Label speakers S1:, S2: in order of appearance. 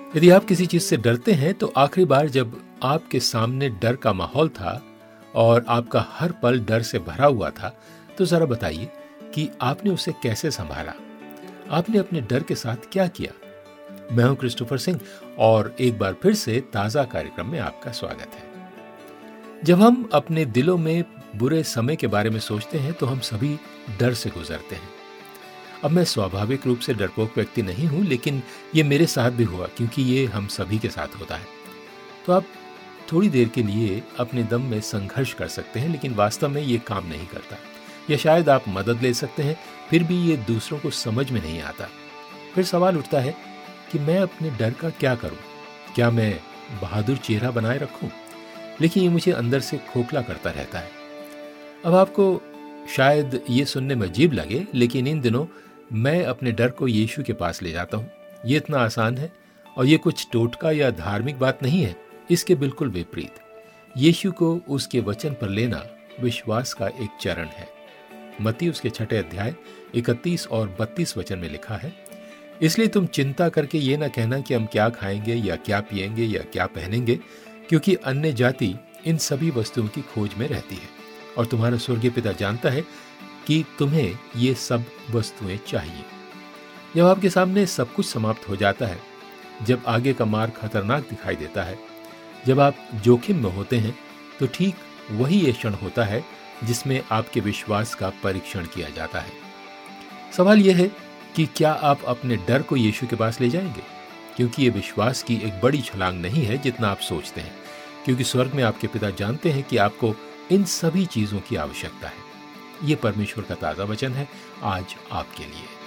S1: यदि आप किसी चीज से डरते हैं तो आखिरी बार जब आपके सामने डर का माहौल था और आपका हर पल डर से भरा हुआ था, तो जरा बताइए कि आपने उसे कैसे संभाला, आपने अपने डर के साथ क्या किया। मैं हूं क्रिस्टोफर सिंह और एक बार फिर से ताजा कार्यक्रम में आपका स्वागत है। जब हम अपने दिलों में बुरे समय के बारे में सोचते हैं तो हम सभी डर से गुजरते हैं। अब मैं स्वाभाविक रूप से डरपोक व्यक्ति नहीं हूं, लेकिन ये मेरे साथ भी हुआ क्योंकि ये हम सभी के साथ होता है। तो आप थोड़ी देर के लिए अपने दम में संघर्ष कर सकते हैं, लेकिन वास्तव में ये काम नहीं करता। या शायद आप मदद ले सकते हैं, फिर भी ये दूसरों को समझ में नहीं आता। फिर सवाल उठता है कि मैं अपने डर का क्या करूं? क्या मैं बहादुर चेहरा बनाए रखूं? लेकिन ये मुझे अंदर से खोखला करता रहता है। अब आपको शायद ये सुनने में अजीब लगे, लेकिन इन दिनों मैं अपने डर को यीशु के पास ले जाता हूँ। ये इतना आसान है और ये कुछ टोटका या धार्मिक बात नहीं है, इसके बिल्कुल विपरीत। यीशु को उसके वचन पर लेना विश्वास का एक चरण है। मत्ती उसके 6 अध्याय 31 और 32 वचन में लिखा है, इसलिए तुम चिंता करके ये ना कहना कि हम क्या खाएंगे या क्या पिएंगे या क्या पहनेंगे, क्योंकि अन्य जाति इन सभी वस्तुओं की खोज में रहती है और तुम्हारा स्वर्गीय पिता जानता है कि तुम्हें ये सब वस्तुएं चाहिए। जब आपके सामने सब कुछ समाप्त हो जाता है, जब आगे का मार्ग खतरनाक दिखाई देता है, जब आप जोखिम में होते हैं, तो ठीक वही ये क्षण होता है जिसमें आपके विश्वास का परीक्षण किया जाता है। सवाल यह है कि क्या आप अपने डर को यीशु के पास ले जाएंगे, क्योंकि ये विश्वास की एक बड़ी छलांग नहीं है जितना आप सोचते हैं, क्योंकि स्वर्ग में आपके पिता जानते हैं कि आपको इन सभी चीजों की आवश्यकता है। ये परमेश्वर का ताजा वचन है आज आपके लिए।